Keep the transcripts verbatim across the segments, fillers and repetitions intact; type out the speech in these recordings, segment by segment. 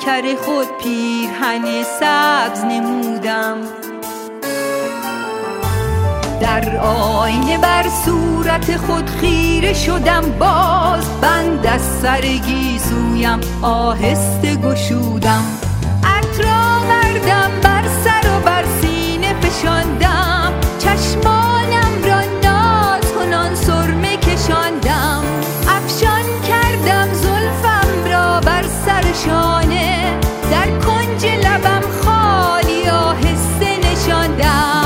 پیکر خود پیرهن سبز نمودم. در آینه بر صورت خود خیره شدم، باز بند از سر گیسویم آهسته گشودم. عطر آوردم بر سر و بر سینه فشاندم، چشمانم را ناز کنان سرمه کشاندم. افشان کردم زلفم را بر سر شانه، در کنج لبم خالی آهسته نشاندم.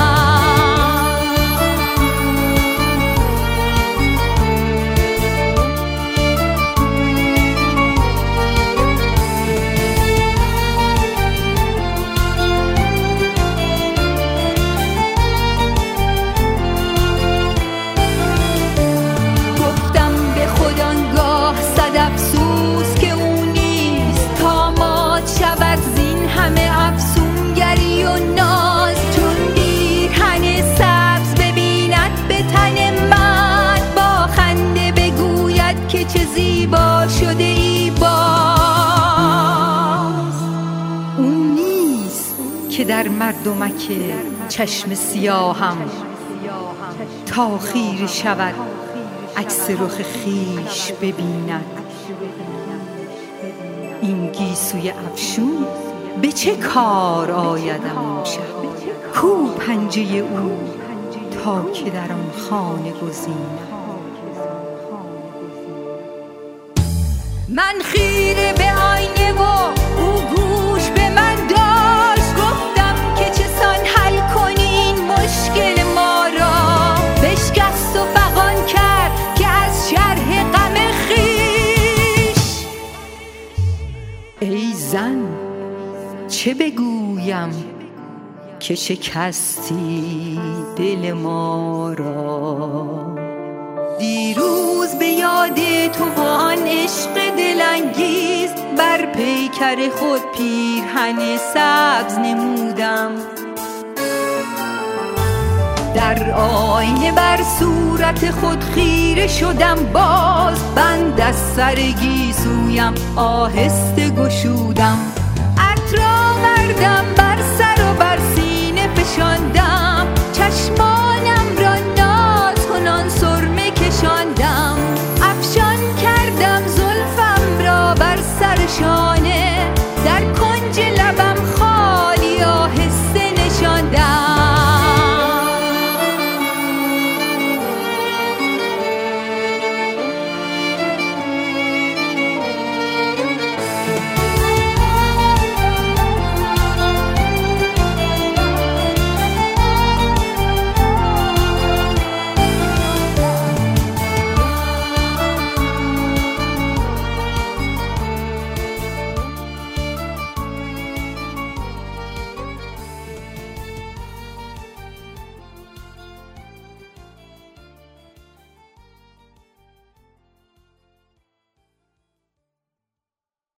افسوس که او نیست تا مات شود زین همه افسونگری و ناز. چون پیرهن سبز ببیند به تن من، با خنده بگوید که چه زیبا شده ای باز. اون نیست که در مردمک چشم سیاهم تا خیره شود عکس رخ خیش ببیند. این گیسوی افشون به چه کار آیدم اون شب؟ کو پنجه او تا که در آن خانه گزینم. من خیره به آینه و او گوش به من داشت. گفتم که چه سان حل کنی این مشکل ما را. بشکست و فغان کرد که از شرح غم خویش. ای زن چه بگویم که شکستی دل ما را. دیروز به یاد تو با آن عشق دلانگیز، بر پیکر خود پیرهن سبز نمودم. در آینه بر صورت خود خیره شدم، باز بند از سر گیسویم آهسته گشودم. عطر آوردم